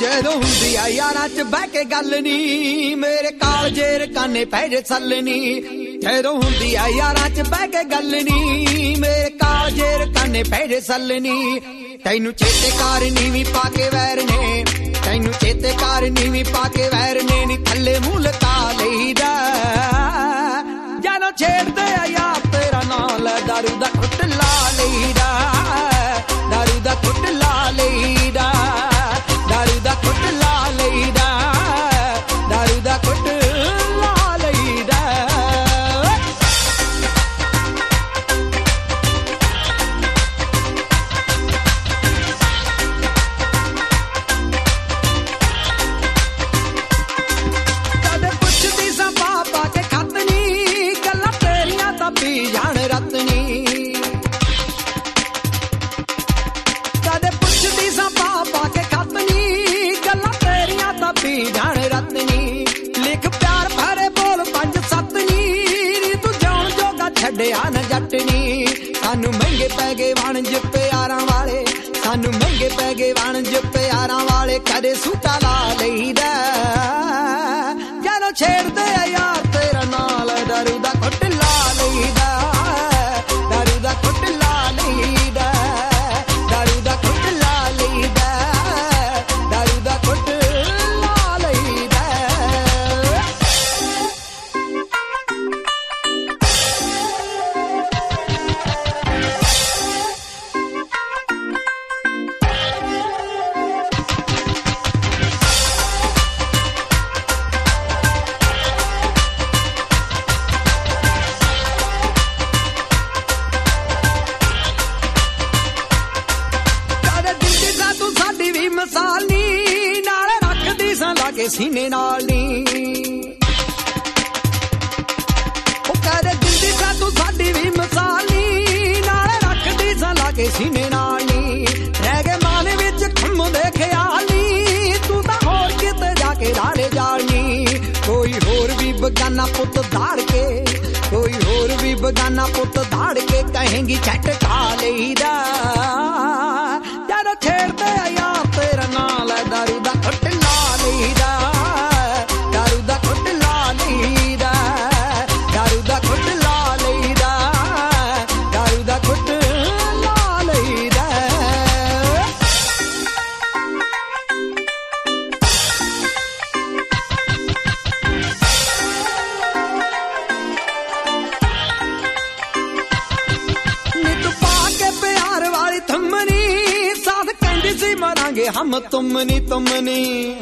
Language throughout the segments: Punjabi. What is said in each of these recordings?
ਜਦੋਂ ਹੁੰਦੀ ਆ ਯਾਰਾਂ ਚ ਬਹਿ ਕੇ ਗੱਲ ਨੀ, ਮੇਰੇ ਕਾਲਜੇ ਰਕਾਨੇ ਪੈ ਜੇ ਸੱਲ ਨੀ। ਜਦੋਂ ਹੁੰਦੀ ਆ ਯਾਰਾਂ ਚ ਬਹਿ ਕੇ ਗੱਲ ਨੀ, ਮੇਰੇ ਕਾਲਜੇ ਰਕਾਨੇ ਪੈ ਜੇ ਸੱਲ ਨੀ। ਤੈਨੂੰ ਚੇਤੇ ਕਾਰ ਨੀਵੀਂ ਪਾ ਕੇ ਵੈਰ ਨੇ, ਤੈਨੂੰ ਚੇਤੇ ਕਾਰ ਨੀਵੀਂ ਪਾ ਕੇ ਵੈਰ ਨੇ ਨੀ। ਥੱਲੇ ਮੂੰਹ ਲਗਾ ਲਈਦਾ ਜਦੋਂ ਛੇੜਦੇ ਆ ਯਾਰ ਤੇਰਾ ਨਾਂ ਲੈ, ਦਾਰੂ ਦਾ ਘੁੱਟ ਲਾ ਲਈਦਾ, ਦਾਰੂ ਦਾ ਘੁੱਟ ਲਾ ਲਈਦਾ, ਦਾਰੂ ਦਾ ਘੁੱਟ ਲਾ ਲਈਦਾ, ਦਾਰੂ ਦਾ ਘੁੱਟ ਲਾ ਲਈਦਾ। ਕਦੇ ਪੁੱਛਦੀ ਸਾਂ ਪਾ ਕੇ ਖੱਤ ਨੀ, ਗੱਲਾਂ ਤੇਰੀਆਂ ਤਾਂ ਪੀ ਜਾਣ ਰਤ ਨੀ। ਕਦੇ ਪੁੱਛਦੀ ਸਾਂ ਪਾ ਕੇ ਖੱਤ ਨੀ, ਗੱਲਾਂ ਤੇਰੀਆਂ ਤਾਂ ਪੀ ਜਾਣ ਰਤ ਨੀ। ਲਿਖ ਪਿਆਰ ਭਰੇ ਬੋਲ 5-7 ਨੀ, ਤੂੰ ਜਾਣ ਜੋਗਾ ਛੱਡਿਆ ਨਾ ਜੱਟ ਨੀ। ਸਾਨੂੰ ਮਹਿੰਗੇ ਪੈ ਗਏ ਵਣਜ ਪਿਆਰਾਂ ਵਾਲੇ, ਸਾਨੂੰ ਮਹਿੰਗੇ ਪੈ ਗਏ ਵਣਜ ਪਿਆਰਾਂ ਵਾਲੇ। ਕਦੇ ਸੂਟਾ ਲਾ ਲਈਦਾ ਜਦੋਂ ਛੇੜਦੇ ਆ ਯਾਰ ਤੇਰਾ ਨਾਲ, ਦਾਰੂ ਦਾ ਘੁੱਟ ਲਾ ਲਈਦਾ, ਦਾਰੂ ਦਾ ਘੁੱਟ ਲਾ ਲਈਦਾ, ਦਾਰੂ ਦਾ ਘੁੱਟ ਲਾ ਲਈਦਾ, ਦਾਰੂ ਦਾ ਘੁੱਟ ਲਾ ਲਈਦਾ। ਮਿਸਾਲ ਨੀ ਨਾਲ ਰੱਖਦੀ ਸਾਂ ਲਾਗੇ ਸੀਨੇ ਨਾਲ ਨੀ, ਉਹ ਕਦੇ ਦਿੰਦੀ ਸਾਂ ਤੂੰ ਸਾਡੀ ਵੀ ਮਿਸਾਲ ਨੀ ਨਾਲ ਰੱਖਦੀ ਸਾਂ ਲਾਗੇ ਸੀਨੇ ਨਾਲ ਨੀ। ਰਹਿ ਗਏ ਮਨ ਵਿੱਚ ਖੰਮਦੇ ਖਿਆਲ ਨੀ, ਤੂੰ ਤਾਂ ਹੋਰ ਕਿਤੇ ਜਾ ਕੇ ਰਾਲੇ ਜਾਲ ਨੀ। ਕੋਈ ਹੋਰ ਵੀ ਬਗਾਨਾ ਪੁੱਤ ਦਾੜ ਕੇ, ਕੋਈ ਹੋਰ ਵੀ ਬਗਾਨਾ ਪੁੱਤ ਦਾੜ ਕੇ ਕਹੇਂਗੀ ਛੱਟ ਖਾ ਲਈਦਾ ਜਦੋਂ ਛੇੜਦੇ ਆ ਯਾਰ ਤੇਰਾ ਨਾਂ ਲੈ, ਦਾਰੂ ਦਾ ਘੁੱਟ ਲਾ ਲਈਦਾ, ਦਾਰੂ ਦਾ ਘੁੱਟ ਲਾ ਲਈਦਾ, ਦਾਰੂ ਦਾ ਘੁੱਟ ਲਾ ਲਈਦਾ, ਦਾਰੂ ਦਾ ਘੁੱਟ ਲਾ ਲਈਦਾ। ਨਿੱਤ ਪਾ ਕੇ ਪਿਆਰ ਵਾਲੀ ਥੰਮਣੀ, ਸਾਥ ਕਹਿੰਦੀ ਸੀ ਮਰਾਂਗੇ ਹਮ ਤੁਮ ਨੀ ਤੁਮ ਨੀ।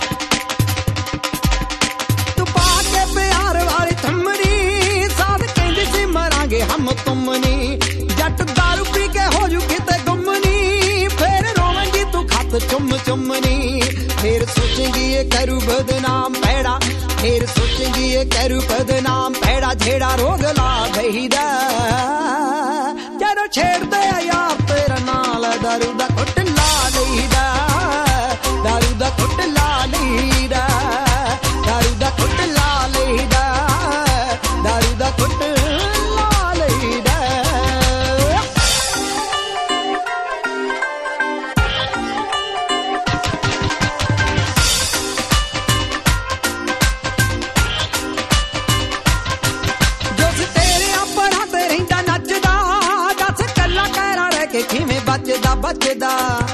ਤੂੰ ਪਾ ਕੇ ਪਿਆਰ ਵਾਲੀ ਥੰਮਣੀ, ਸਾਥ ਕਹਿੰਦੀ ਸੀ ਮਰਾਂਗੇ ਹਮ ਤੁਮ ਨੀ। ਜੱਟ ਦਾਰੂ ਪੀ ਕੇ ਹੋ ਜੂ ਕਿਤੇ ਗੁੰਮ ਨੀ, ਫੇਰ ਰੋਵੇਂਗੀ ਤੂੰ ਖੱਤ ਚੁੰਮ ਚੁੰਮ ਨੀ। ਫੇਰ ਸੋਚੇਂਗੀ ਇਹ ਕਰੂ ਬਦਨਾਮ ਪੈੜਾ, ਫੇਰ ਸੋਚੇਂਗੀ ਇਹ ਕਰੂ ਬਦਨਾਮ ਪੈੜਾ। ਜਿਹੜਾ ਰੋਗ ਲਾ ਗਈਦਾ ਜਦੋਂ ਛੇੜਦੇ ਆ ਯਾਰ ਤੇਰਾ ਨਾਲ, ਦਾਰੂ ਦਾ ਘੁੱਟ ਲਾ ਲਈਦਾ, ਦਾਰੂ ਦਾ ਘੁੱਟ ਲਾ ਲਈਦਾ, ਦਾਰੂ ਦਾ ਘੁੱਟ ਲਾ ਲਈਦਾ, ਦਾਰੂ ਦਾ ਘੁੱਟ ਲਾ ਲਈਦਾ। ਜੋਸ਼ ਤੇਰੇ ਆਪਰਾਂ ਤੇ ਰਹਿੰਦਾ ਨੱਚਦਾ, ਦੱਸ ਕੱਲਾ ਕਹਿਰਾ ਰਹਿ ਕੇ ਕਿਵੇਂ ਬਚਦਾ ਬਚਦਾ।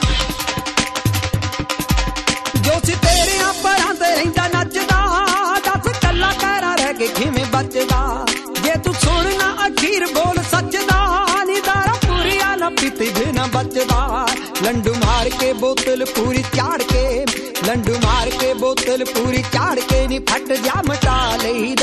ਜੋਸ਼ ਤੇਰੇ ਆਪਰਾਂ ਤੇ ਰਹਿੰਦਾ ਨੱਚਦਾ, ਦੱਸ ਕੱਲਾ ਕਹਿਰਾ ਰਹਿ ਕੇ ਕਿਵੇਂ ਬਚਦਾ। ਜੇ ਤੂੰ ਸੁਣਨਾ ਅਖੀਰ ਬੋਲ ਸੱਚਦਾ, ਨੀ ਦਾਰਾ ਪੂਰੀਆਂ ਨਾ ਪੀਤੀ ਵੀ ਨਾ ਬਚਦਾ। ਲੰਡੂ ਮਾਰ ਕੇ ਬੋਤਲ ਪੂਰੀ ਚਾੜ ਕੇ, ਲੰਡੂ ਮਾਰ ਕੇ ਬੋਤਲ ਪੂਰੀ ਚਾੜ ਕੇ ਨੀ ਫਟ ਜਾ ਮਟਾ ਲਈ